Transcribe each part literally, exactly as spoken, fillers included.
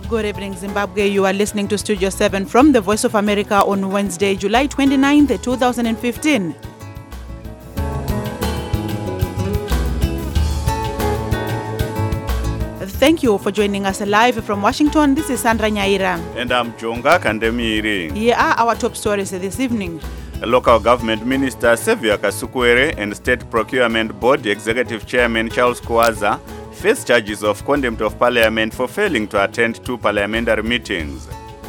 Good evening, Zimbabwe. You are listening to Studio seven from the Voice of America on Wednesday, July twenty-ninth, two thousand fifteen. Thank you for joining us live from Washington. This is Sandra Nyaira. And I'm Jonga Kandemiri. Here are our top stories this evening. Local Government Minister Xavier Kasukuwere and State Procurement Board Executive Chairman Charles Kuwaza face charges of contempt of Parliament for failing to attend two parliamentary meetings.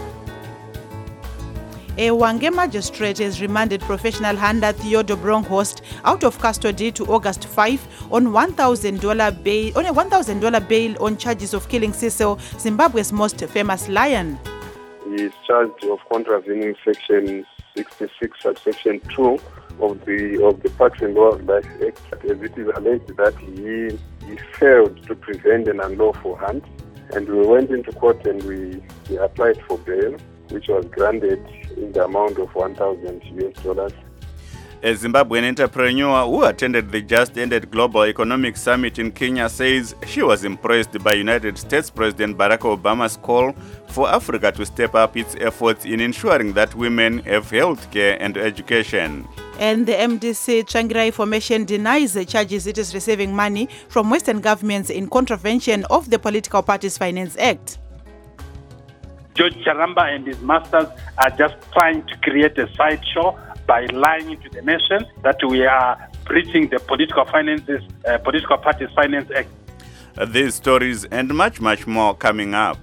A Hwange magistrate has remanded professional hunter Theodore Bronkhorst out of custody to August fifth on one thousand dollars bail on a one thousand dollars bail on charges of killing Cecil, Zimbabwe's most famous lion. He is charged of contravening section sixty-six subsection two of the of the Parks and Wildlife Act, as it is alleged that he he failed to prevent an unlawful hunt, and we went into court and we, we applied for bail, which was granted in the amount of one thousand U S dollars. A Zimbabwean entrepreneur who attended the just-ended Global Economic Summit in Kenya says she was impressed by United States President Barack Obama's call for Africa to step up its efforts in ensuring that women have health care and education. And the M D C Changirai Formation denies the charges it is receiving money from Western governments in contravention of the Political Parties Finance Act. George Charamba and his masters are just trying to create a sideshow by lying to the nation that we are breaching the Political Finances, uh, Political Parties Finance Act. Uh, these stories and much, much more coming up.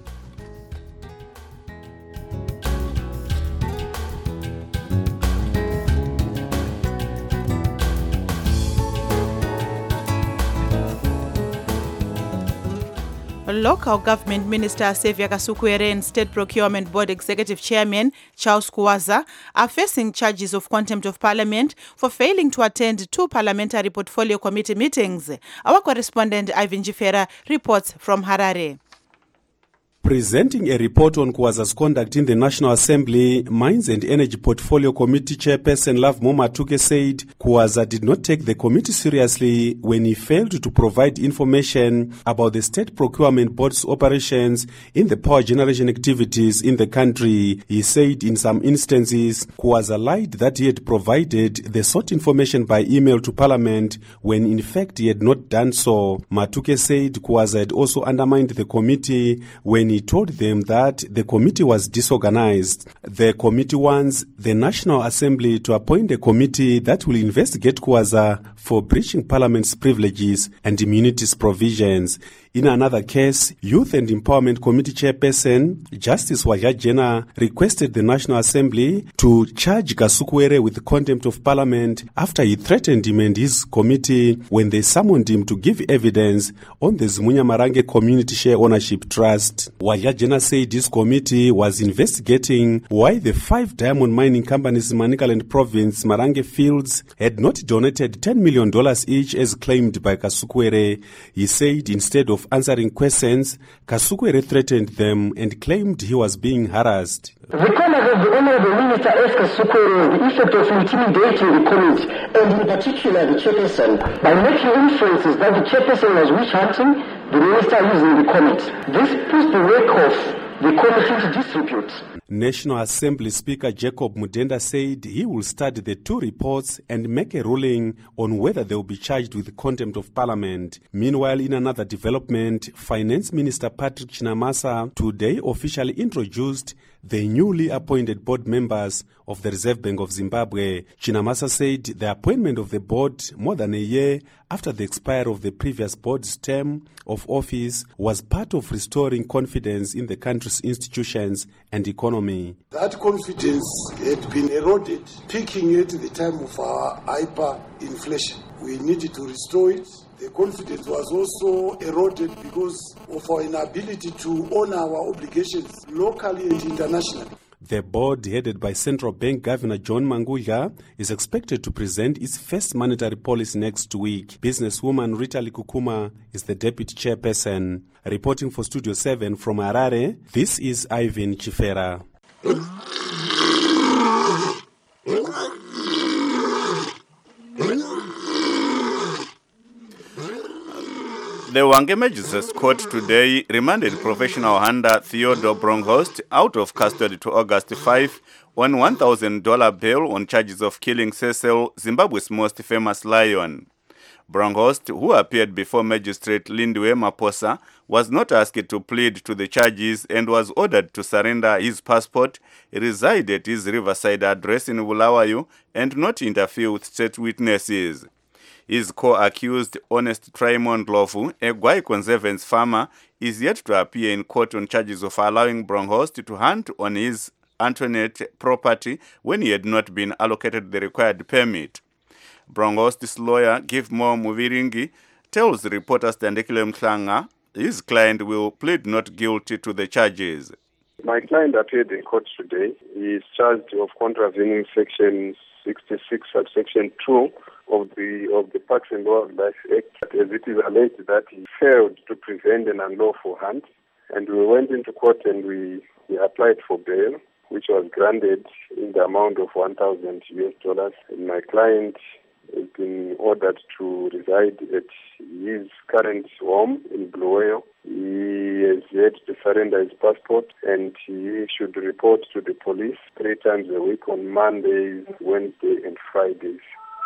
Local Government Minister Xavier Kasukuwere and State Procurement Board Executive Chairman Charles Kuwaza are facing charges of contempt of Parliament for failing to attend two parliamentary portfolio committee meetings. Our correspondent Ivan Jifera reports from Harare. Presenting a report on Kuwaza's conduct in the National Assembly, Mines and Energy Portfolio Committee Chairperson Lovemo Matuke said Kuwaza did not take the committee seriously when he failed to provide information about the State Procurement Board's operations in the power generation activities in the country. He said in some instances, Kuwaza lied that he had provided the sought information by email to Parliament when in fact he had not done so. Matuke said Kuwaza had also undermined the committee when he He told them that the committee was disorganized. The committee wants the National Assembly to appoint a committee that will investigate Kuwaza for breaching Parliament's privileges and immunities provisions. In another case, Youth and Empowerment Committee Chairperson Justice Wajajena requested the National Assembly to charge Kasukuwere with contempt of Parliament after he threatened him and his committee when they summoned him to give evidence on the Zimunya Marange Community Share Ownership Trust. Wajajena said his committee was investigating why the five diamond mining companies in Manicaland Province, Marange Fields, had not donated ten million dollars each as claimed by Kasukuwere. He said instead of answering questions, Kasukuwere threatened them and claimed he was being harassed. The comment of the Honorable Minister asked Kasukuwere the effect of intimidating the committee, and in particular the chairperson, by making inferences that the chairperson was witch hunting the minister using the committee. This puts the work of the committee to disrepute. National Assembly Speaker Jacob Mudenda said he will study the two reports and make a ruling on whether they will be charged with contempt of Parliament. Meanwhile, in another development, Finance Minister Patrick Chinamasa today officially introduced the newly appointed board members of the Reserve Bank of Zimbabwe. Chinamasa said the appointment of the board more than a year after the expiry of the previous board's term of office was part of restoring confidence in the country's institutions and economy. That confidence had been eroded, peaking at the time of our hyperinflation. We needed to restore it. The confidence was also eroded because of our inability to honor our obligations locally and internationally. The board, headed by Central Bank Governor John Mangudla, is expected to present its first monetary policy next week. Businesswoman Rita Likukuma is the deputy chairperson. Reporting for Studio seven from Harare, this is Ivan Chifera. The Hwange Magistrates Court today remanded professional hunter Theodore Bronkhorst out of custody to August fifth on one thousand dollars bail on charges of killing Cecil, Zimbabwe's most famous lion. Bronkhorst, who appeared before Magistrate Lindiwe Maposa, was not asked to plead to the charges and was ordered to surrender his passport, reside at his riverside address in Bulawayo, and not interfere with state witnesses. His co-accused, Honest Trimond Lofu, a Gwai Conservance farmer, is yet to appear in court on charges of allowing Bronkhorst to hunt on his Antoinette property when he had not been allocated the required permit. Bronkhorst's lawyer, Gifmore Muviringi, tells reporters Tandekile Mhlanga his client will plead not guilty to the charges. My client appeared in court today. He is charged of contravening Section sixty-six, subsection two of the of the Parks and Wildlife Act, as it is alleged that he failed to prevent an unlawful hunt. And we went into court and we, we applied for bail, which was granted in the amount of one thousand U S dollars. And my client has been ordered to reside at his current home in Bulawayo. He has yet to surrender his passport, and he should report to the police three times a week on Mondays, Wednesdays, and Fridays.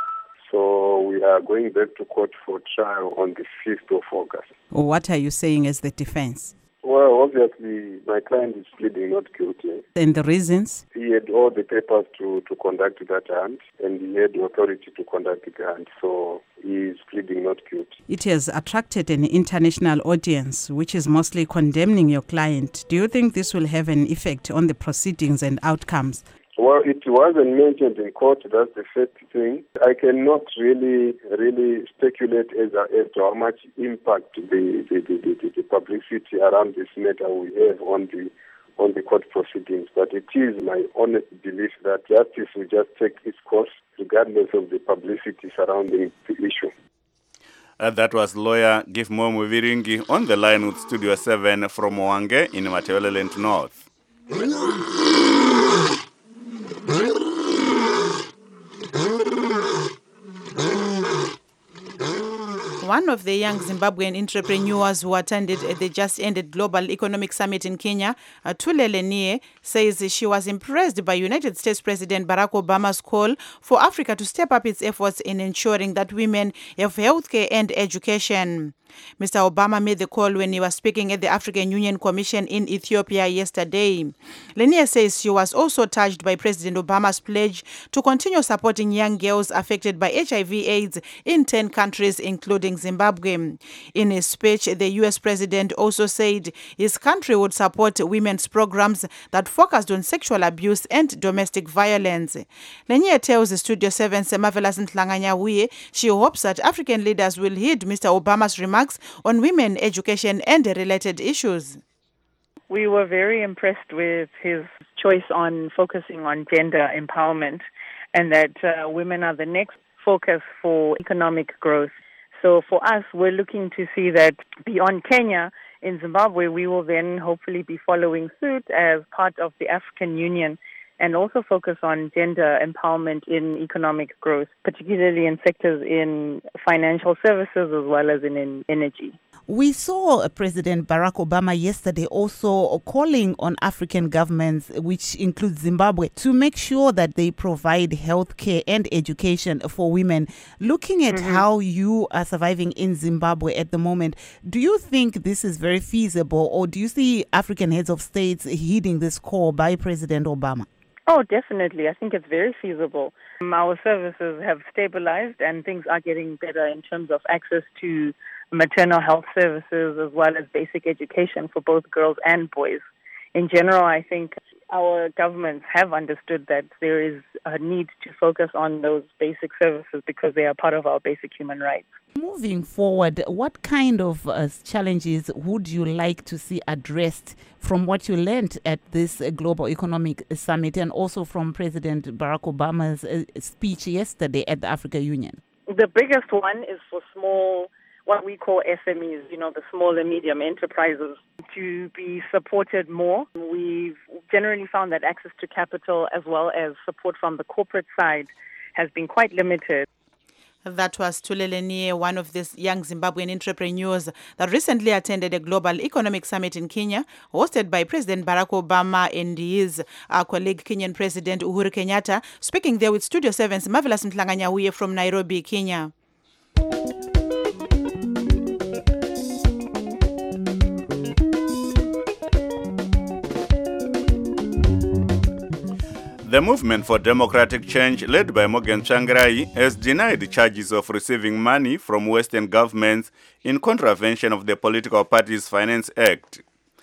So we are going back to court for trial on the fifth of August. What are you saying as the defense? Well, obviously, my client is pleading not guilty. And the reasons? He had all the papers to, to conduct that hunt, and he had the authority to conduct the hunt, so he is pleading not guilty. It has attracted an international audience, which is mostly condemning your client. Do you think this will have an effect on the proceedings and outcomes? Well, it wasn't mentioned in court. That's the first thing. I cannot really, really speculate as, as to how much impact the, the, the, the, the publicity around this matter will have on the on the court proceedings. But it is my honest belief that justice will just take its course, regardless of the publicity surrounding the issue. Uh, that was lawyer Gifmore Muviringi on the line with Studio seven from Hwange in Matebeleland North. One of the young Zimbabwean entrepreneurs who attended the just-ended Global Economic Summit in Kenya, Thulele Nie, says she was impressed by United States President Barack Obama's call for Africa to step up its efforts in ensuring that women have healthcare and education. Mister Obama made the call when he was speaking at the African Union Commission in Ethiopia yesterday. Lenia says she was also touched by President Obama's pledge to continue supporting young girls affected by H I V AIDS in ten countries, including Zimbabwe. In his speech, the U S president also said his country would support women's programs that focused on sexual abuse and domestic violence. Lenia tells Studio seven's Marvelous Ntlanganya she hopes that African leaders will heed Mister Obama's remarks on women, education, and related issues. We were very impressed with his choice on focusing on gender empowerment and that uh, women are the next focus for economic growth. So for us, we're looking to see that beyond Kenya, in Zimbabwe, we will then hopefully be following suit as part of the African Union and also focus on gender empowerment in economic growth, particularly in sectors in financial services as well as in, in energy. We saw President Barack Obama yesterday also calling on African governments, which includes Zimbabwe, to make sure that they provide health care and education for women. Looking at mm-hmm. how you are surviving in Zimbabwe at the moment, do you think this is very feasible, or do you see African heads of states heeding this call by President Obama? Oh, definitely. I think it's very feasible. Um, our services have stabilized and things are getting better in terms of access to maternal health services as well as basic education for both girls and boys. In general, I think our governments have understood that there is a need to focus on those basic services because they are part of our basic human rights. Moving forward, what kind of uh, challenges would you like to see addressed from what you learned at this uh, Global Economic Summit and also from President Barack Obama's uh, speech yesterday at the African Union? The biggest one is for small, what we call S M Es, you know, the small and medium enterprises, to be supported more. We've generally found that access to capital as well as support from the corporate side has been quite limited. That was Tulele Nie, one of these young Zimbabwean entrepreneurs that recently attended a global economic summit in Kenya, hosted by President Barack Obama and his uh, colleague Kenyan President Uhuru Kenyatta. Speaking there with Studio seven's Marvelous Mtlanganyahuye from Nairobi, Kenya. The Movement for Democratic Change, led by Morgan Tsvangirai, has denied charges of receiving money from Western governments in contravention of the Political Parties Finance Act.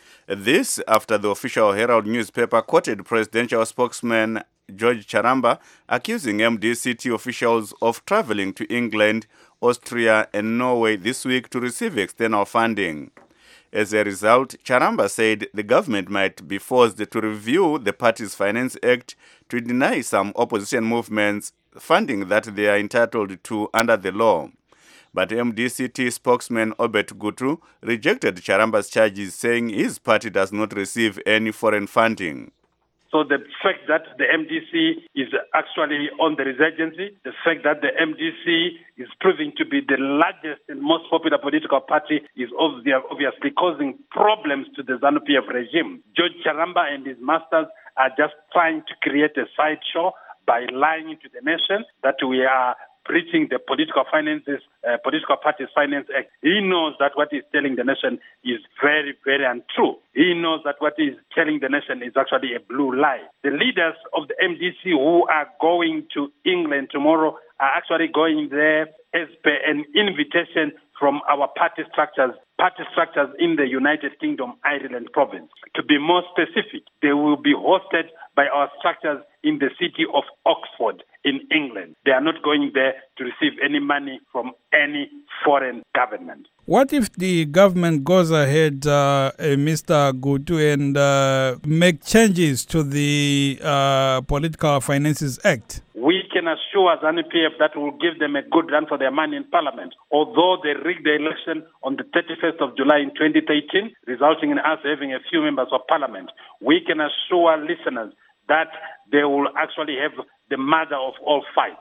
This after the official Herald newspaper quoted presidential spokesman George Charamba accusing M D C T officials of traveling to England, Austria and Norway this week to receive external funding. As a result, Charamba said the government might be forced to review the Parties Finance Act to deny some opposition movements funding that they are entitled to under the law. But M D C T spokesman Obet Gutu rejected Charamba's charges, saying his party does not receive any foreign funding. So the fact that the M D C is actually on the resurgency, the fact that the M D C is proving to be the largest and most popular political party is obviously causing problems to the ZANU-P F regime. George Charamba and his masters are just trying to create a sideshow by lying to the nation that we are breaching the political finances, uh, political parties finance act. He knows that what he's telling the nation is very, very untrue. He knows that what he's telling the nation is actually a blue lie. The leaders of the M D C who are going to England tomorrow are actually going there as per an invitation from our party structures, party structures in the United Kingdom, Ireland province. To be more specific, they will be hosted by our structures in the city of Oxford in England. They are not going there to receive any money from any foreign government. What if the government goes ahead, uh, uh, Mister Gutu, and uh, make changes to the uh, Political Finances Act? We can assure ZANU-P F that will give them a good run for their money in Parliament. Although they rigged the election on the thirty-first of July in twenty thirteen, resulting in us having a few members of Parliament, we can assure listeners that they will actually have the mother of all fight.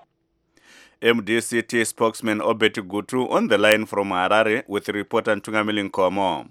M D C T spokesman Obet Gutu on the line from Harare with reporter Ntungamili Nkomo.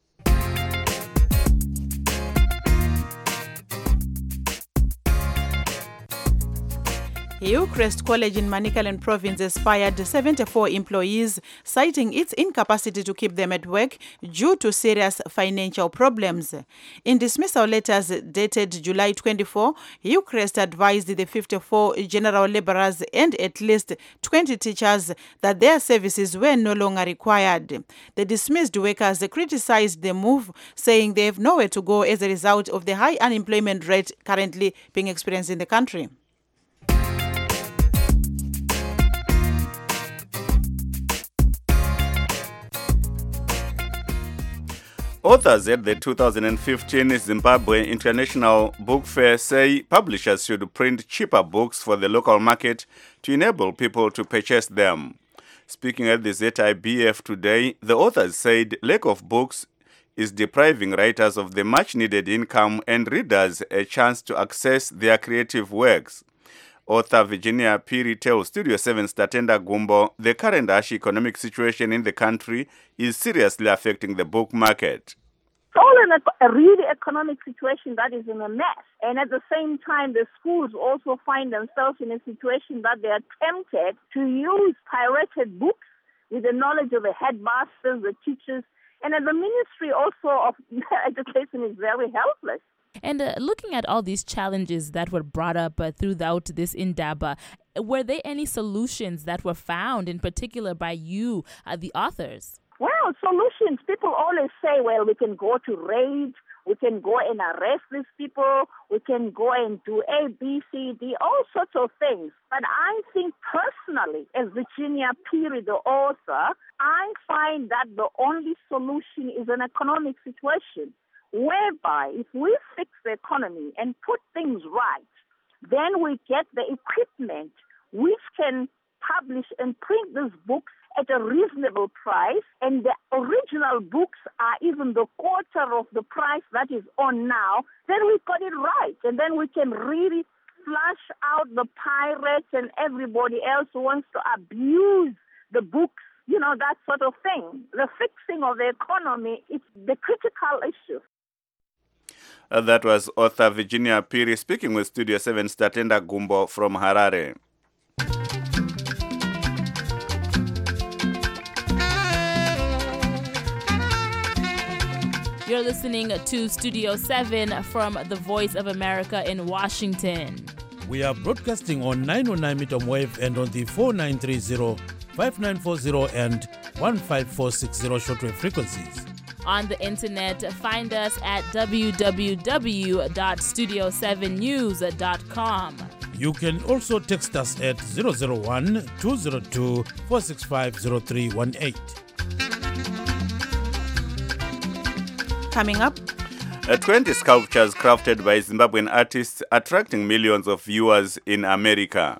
Hillcrest College in Manicaland Province has fired seventy-four employees, citing its incapacity to keep them at work due to serious financial problems. In dismissal letters dated July twenty-fourth, Hillcrest advised the fifty-four general laborers and at least twenty teachers that their services were no longer required. The dismissed workers criticized the move, saying they have nowhere to go as a result of the high unemployment rate currently being experienced in the country. Authors at the two thousand fifteen Zimbabwe International Book Fair say publishers should print cheaper books for the local market to enable people to purchase them. Speaking at the Z I B F today, the authors said lack of books is depriving writers of the much-needed income and readers a chance to access their creative works. Author Virginia Piri tells Studio seven's Tatenda Gumbo the current harsh economic situation in the country is seriously affecting the book market. It's all in a, a really economic situation that is in a mess. And at the same time, the schools also find themselves in a situation that they are tempted to use pirated books with the knowledge of the headmasters, the teachers, and the ministry also of education is very helpless. And uh, looking at all these challenges that were brought up uh, throughout this Indaba, were there any solutions that were found, in particular by you, uh, the authors? Well, solutions. People always say, well, we can go to raids, we can go and arrest these people, we can go and do A, B, C, D, all sorts of things. But I think personally, as Virginia Piri, the author, I find that the only solution is an economic situation, whereby if we fix the economy and put things right, then we get the equipment which can publish and print these books at a reasonable price, and the original books are even the quarter of the price that is on now, then we got it right, and then we can really flush out the pirates and everybody else who wants to abuse the books, you know, that sort of thing. The fixing of the economy is the critical issue. Uh, that was author Virginia Piri speaking with Studio seven Statenda Gumbo from Harare. You're listening to Studio seven from the Voice of America in Washington. We are broadcasting on nine oh nine meter wave and on the four nine three zero, five nine four zero and one five four six zero shortwave frequencies. On the internet, find us at w w w dot studio seven news dot com. You can also text us at zero zero one, two zero two, four six five zero three one eight. Coming up, Uh, twenty sculptures crafted by Zimbabwean artists attracting millions of viewers in America.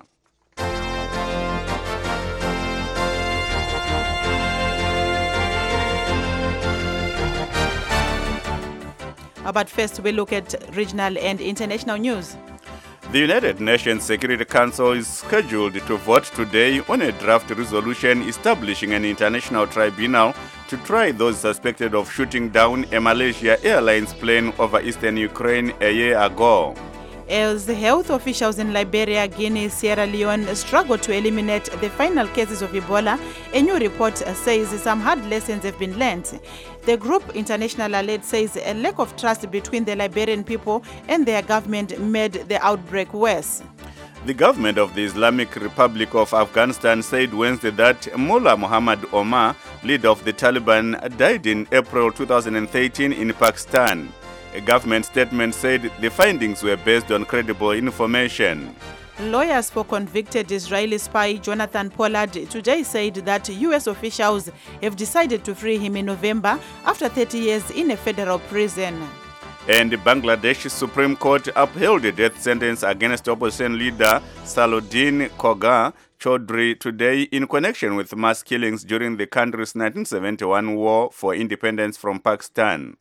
but first we look at regional and international news. The United Nations Security Council is scheduled to vote today on a draft resolution establishing an international tribunal to try those suspected of shooting down a Malaysia Airlines plane over eastern Ukraine a year ago. As health officials in Liberia, Guinea, Sierra Leone struggle to eliminate the final cases of Ebola, a new report says some hard lessons have been learned. The group International Alert says a lack of trust between the Liberian people and their government made the outbreak worse. The government of the Islamic Republic of Afghanistan said Wednesday that Mullah Muhammad Omar, leader of the Taliban, died in April two thousand thirteen in Pakistan. A government statement said the findings were based on credible information. Lawyers for convicted Israeli spy Jonathan Pollard today said that U S officials have decided to free him in November after thirty years in a federal prison. And Bangladesh Supreme Court upheld a death sentence against opposition leader Salahuddin Koga Chaudhry today in connection with mass killings during the country's nineteen seventy-one war for independence from Pakistan.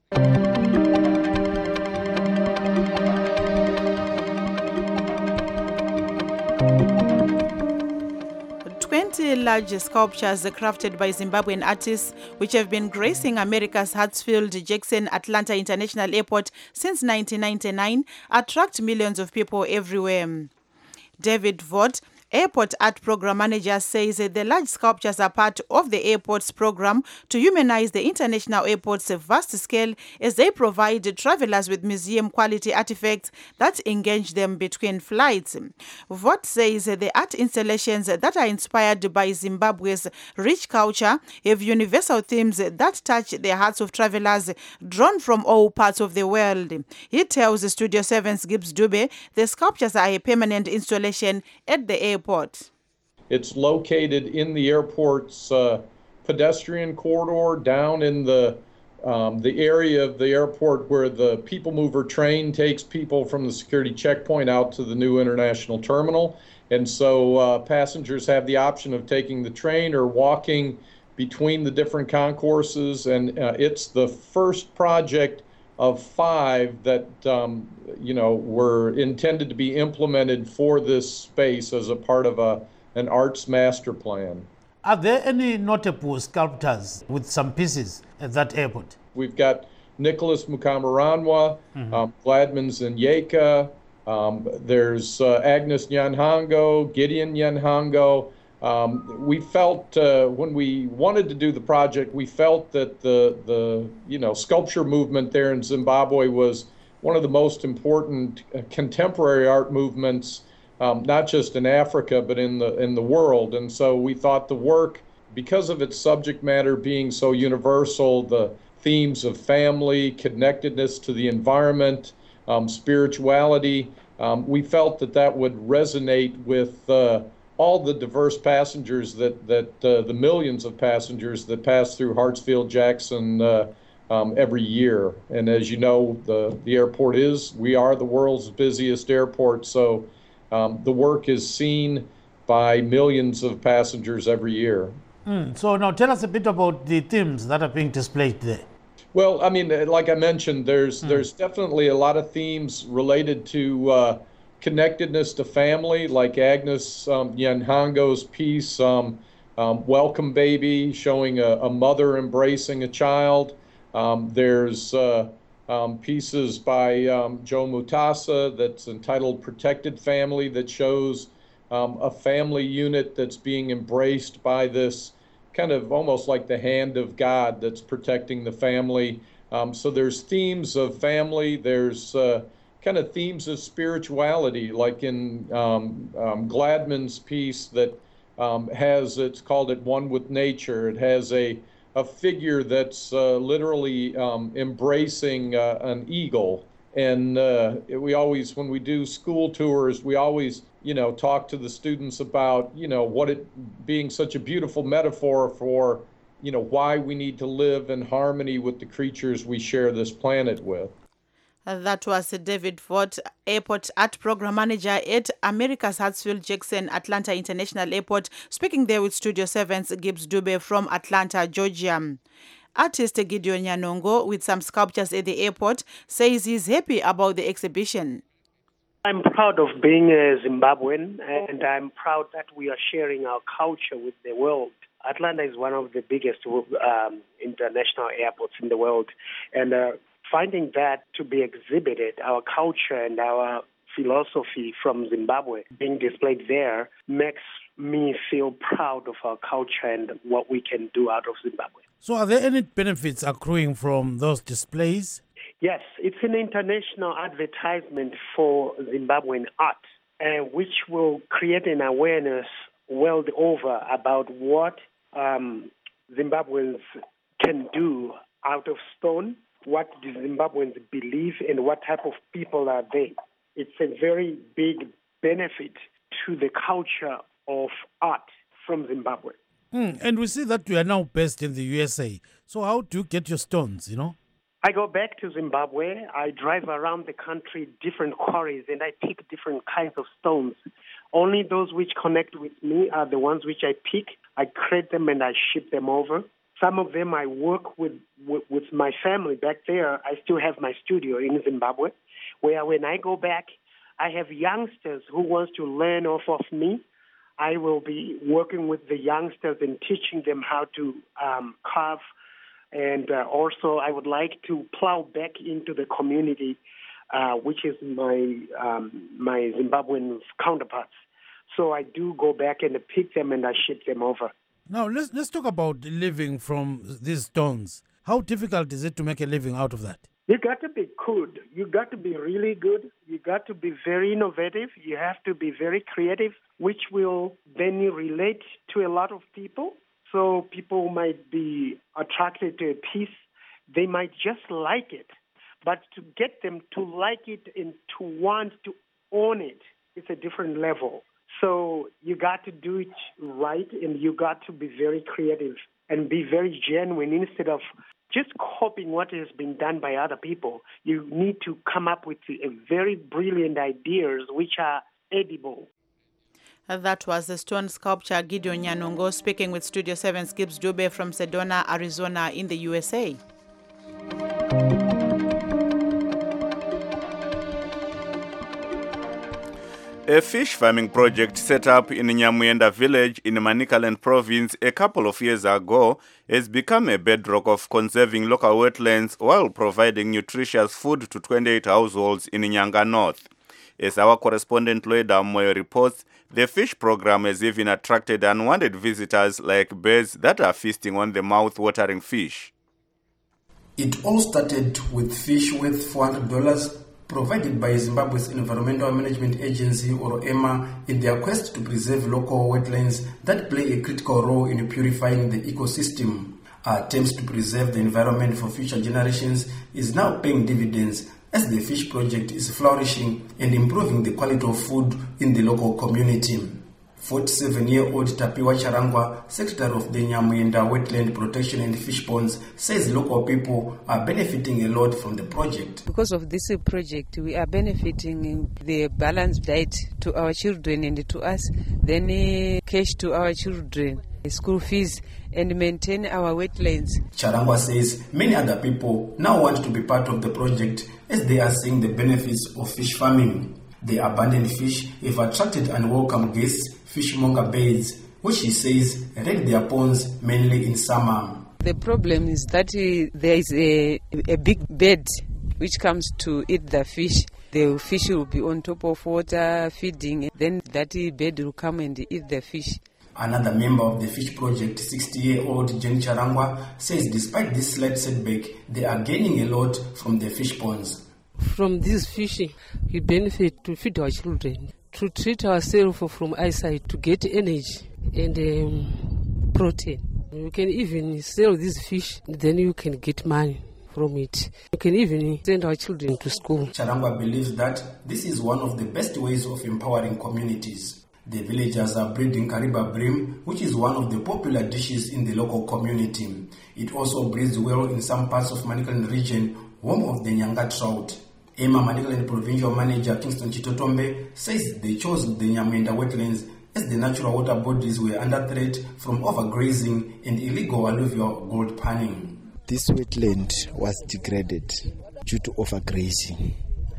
twenty large sculptures crafted by Zimbabwean artists, which have been gracing America's Hartsfield-Jackson Atlanta International Airport since nineteen ninety-nine, attract millions of people everywhere. David Vaught, Airport Art Program Manager, says the large sculptures are part of the airport's program to humanize the international airport's vast scale as they provide travelers with museum-quality artifacts that engage them between flights. Vaught says the art installations that are inspired by Zimbabwe's rich culture have universal themes that touch the hearts of travelers drawn from all parts of the world. He tells Studio seven's Gibbs Dube the sculptures are a permanent installation at the airport. It's located in the airport's uh, pedestrian corridor, down in the um, the area of the airport where the people mover train takes people from the security checkpoint out to the new international terminal. And so uh, passengers have the option of taking the train or walking between the different concourses. And uh, it's the first project of five that um, you know were intended to be implemented for this space as a part of a an arts master plan. Are there any notable sculptors with some pieces at that airport? We've got Nicholas Mukamuranwa, mm-hmm. um, Vladimir Zanyeka, um, there's uh, Agnes Nyanhango, Gideon Nyanhango. Um, we felt uh, when we wanted to do the project, we felt that the the you know sculpture movement there in Zimbabwe was one of the most important uh, contemporary art movements, um, not just in Africa but in the in the world. And so we thought the work, because of its subject matter being so universal, the themes of family, connectedness to the environment, um, spirituality, um, we felt that that would resonate with Uh, all the diverse passengers that, that uh, the millions of passengers that pass through Hartsfield-Jackson uh, um, every year. And as you know, the, the airport is, we are the world's busiest airport, so um, the work is seen by millions of passengers every year. Mm. So now tell us a bit about the themes that are being displayed there. Well, I mean, like I mentioned, there's, mm. there's definitely a lot of themes related to uh, connectedness to family, like Agnes um, Nyanhango's piece, um, um, Welcome Baby, showing a, a mother embracing a child. Um, there's uh, um, pieces by um, Joe Mutasa that's entitled Protected Family that shows um, a family unit that's being embraced by this kind of almost like the hand of God that's protecting the family. Um, so there's themes of family, there's uh, kind of themes of spirituality, like in um, um, Gladman's piece that um, has, it's called it One with Nature. It has a, a figure that's uh, literally um, embracing uh, an eagle. And uh, we always, when we do school tours, we always, you know, talk to the students about, you know, what it being such a beautiful metaphor for, you know, why we need to live in harmony with the creatures we share this planet with. That was David Fort, Airport Art Program Manager at America's Hartsfield-Jackson Atlanta International Airport, speaking there with Studio seven's Gibbs Dube from Atlanta, Georgia. Artist Gideon Nyanongo, with some sculptures at the airport, says he's happy about the exhibition. I'm proud of being a Zimbabwean, and I'm proud that we are sharing our culture with the world. Atlanta is one of the biggest um, international airports in the world, and uh, finding that to be exhibited, our culture and our philosophy from Zimbabwe being displayed there, makes me feel proud of our culture and what we can do out of Zimbabwe. So are there any benefits accruing from those displays? Yes, it's an international advertisement for Zimbabwean art, uh, which will create an awareness world over about what um, Zimbabweans can do out of stone, what the Zimbabweans believe, and what type of people are they. It's a very big benefit to the culture of art from Zimbabwe. Mm, and we see that you are now based in the U S A. So how do you get your stones, you know? I go back to Zimbabwe. I drive around the country, different quarries, and I pick different kinds of stones. Only those which connect with me are the ones which I pick. I crate them and I ship them over. Some of them I work with, with, with my family back there. I still have my studio in Zimbabwe, where when I go back, I have youngsters who want to learn off of me. I will be working with the youngsters and teaching them how to um, carve. And uh, also, I would like to plow back into the community, uh, which is my um, my Zimbabwean counterparts. So I do go back and pick them and I ship them over. Now, let's let's talk about living from these stones. How difficult is it to make a living out of that? You got to be good. You got to be really good. You got to be very innovative. You have to be very creative, which will then relate to a lot of people. So people might be attracted to a piece. They might just like it. But to get them to like it and to want to own it, it's a different level. So you got to do it right, and you got to be very creative and be very genuine instead of just copying what has been done by other people. You need to come up with a very brilliant ideas which are edible. That was the stone sculptor Gideon Nyanongo speaking with Studio seven's Gibbs Dube from Sedona, Arizona in the U S A. A fish farming project set up in Nyamuyenda village in Manicaland province a couple of years ago has become a bedrock of conserving local wetlands while providing nutritious food to twenty-eight households in Nyanga North. As our correspondent Loida Moyo reports, the fish program has even attracted unwanted visitors like birds that are feasting on the mouth-watering fish. It all started with fish worth four hundred dollars provided by Zimbabwe's Environmental Management Agency, or E M A, in their quest to preserve local wetlands that play a critical role in purifying the ecosystem. Our attempts to preserve the environment for future generations is now paying dividends as the fish project is flourishing and improving the quality of food in the local community. forty-seven-year-old Tapiwa Charangwa, Secretary of the Nyamuyenda Wetland Protection and Fish Ponds, says local people are benefiting a lot from the project. Because of this project, we are benefiting the balanced diet to our children and to us, then cash to our children, school fees, and maintain our wetlands. Charangwa says many other people now want to be part of the project as they are seeing the benefits of fish farming. The abandoned fish have attracted unwelcome guests, fishmonger birds, which he says raid their ponds mainly in summer. The problem is that uh, there is a, a big bird which comes to eat the fish. The fish will be on top of water feeding, then that bird will come and eat the fish. Another member of the fish project, sixty-year-old Jenny Charangwa, says despite this slight setback, they are gaining a lot from the fish ponds. From this fishing, we benefit to feed our children, to treat ourselves from eyesight, to get energy and um, protein. You can even sell this fish, then you can get money from it. You can even send our children to school. Charangwa believes that this is one of the best ways of empowering communities. The villagers are breeding Kariba bream, which is one of the popular dishes in the local community. It also breeds well in some parts of Manicaland region, home of the Nyanga trout. Emma Manicaland Provincial Manager Kingston Chitotombe says they chose the Nyamenda wetlands as the natural water bodies were under threat from overgrazing and illegal alluvial gold panning. This wetland was degraded due to overgrazing.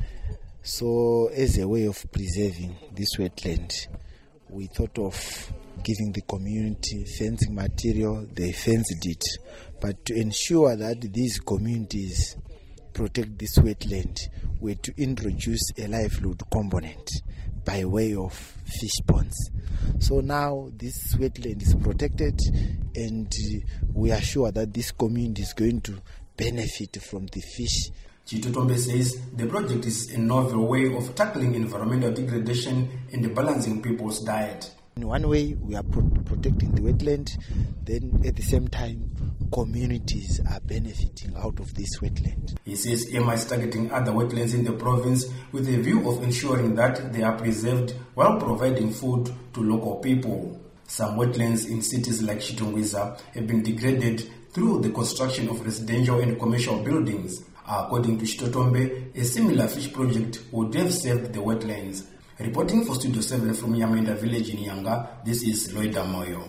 So as a way of preserving this wetland, we thought of giving the community fencing material. They fenced it. But to ensure that these communities protect this wetland, we had to introduce a livelihood component by way of fish ponds. So now this wetland is protected, and we are sure that this community is going to benefit from the fish. Chitotombe says the project is a novel way of tackling environmental degradation and balancing people's diet. In one way, we are pro- protecting the wetland, then at the same time, communities are benefiting out of this wetland. He says E M A is targeting other wetlands in the province with a view of ensuring that they are preserved while providing food to local people. Some wetlands in cities like Chitungwiza have been degraded through the construction of residential and commercial buildings. According to Chitotombe, a similar fish project would have saved the wetlands. Reporting for Studio seven from Nyamenda village in Yanga, this is Loida Moyo.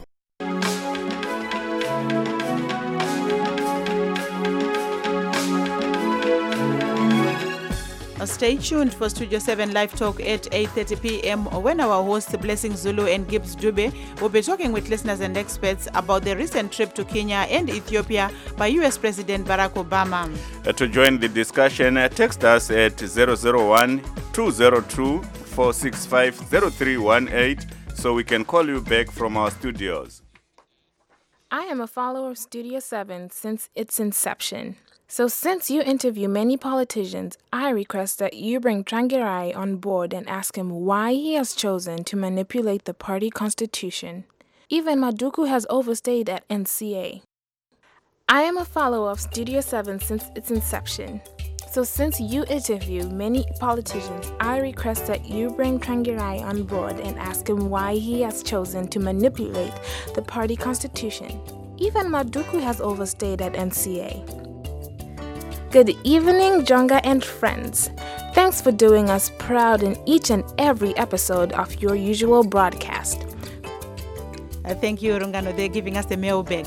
Stay tuned for Studio seven Live Talk at eight thirty p.m. when our hosts Blessing Zulu and Gibbs Dube will be talking with listeners and experts about the recent trip to Kenya and Ethiopia by U S President Barack Obama. Uh, to join the discussion, uh, text us at zero zero one, two zero two, four six five, zero three one eight so we can call you back from our studios. I am a follower of Studio seven since its inception. So since you interview many politicians, I request that you bring Trangirai on board and ask him why he has chosen to manipulate the party constitution. Even Maduku has overstayed at N C A. I am a follower of Studio seven since its inception. So since you interview many politicians, I request that you bring Trangirai on board and ask him why he has chosen to manipulate the party constitution. Even Maduku has overstayed at N C A. Good evening, Jonga and friends. Thanks for doing us proud in each and every episode of your usual broadcast. Uh, thank you, Rungano. They're giving us the mailbag.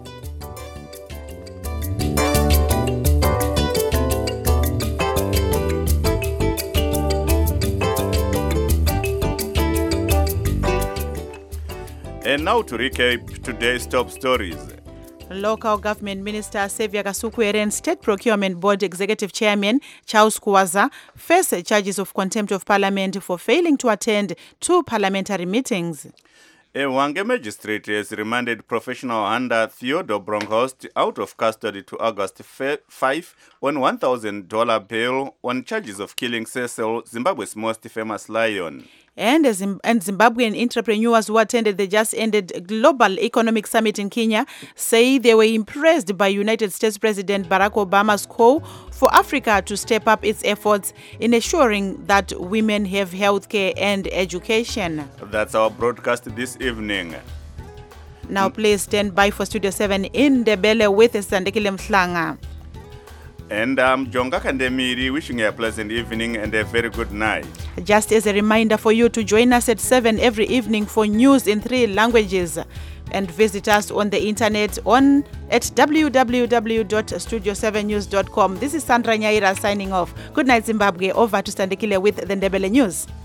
And now to recap today's top stories. Local Government Minister Xavier Kasuku and State Procurement Board Executive Chairman Charles Kuwaza face charges of contempt of Parliament for failing to attend two parliamentary meetings. A Wange magistrate has remanded professional hunter Theodore Bronkhorst out of custody to August fifth on one thousand dollars bail on charges of killing Cecil, Zimbabwe's most famous lion. And, and Zimbabwean entrepreneurs who attended the just-ended Global Economic Summit in Kenya say they were impressed by United States President Barack Obama's call for Africa to step up its efforts in ensuring that women have health care and education. That's our broadcast this evening. Now mm. please stand by for Studio seven in Ndebele with Sandekile Mhlanga. And I'm Jonga Kandemiri wishing you a pleasant evening and a very good night. Just as a reminder for you to join us at seven every evening for news in three languages. and visit us on the internet on at w w w dot studio seven news dot com. This is Sandra Nyaira signing off. Good night, Zimbabwe. Over to Sandekile with the Ndebele News.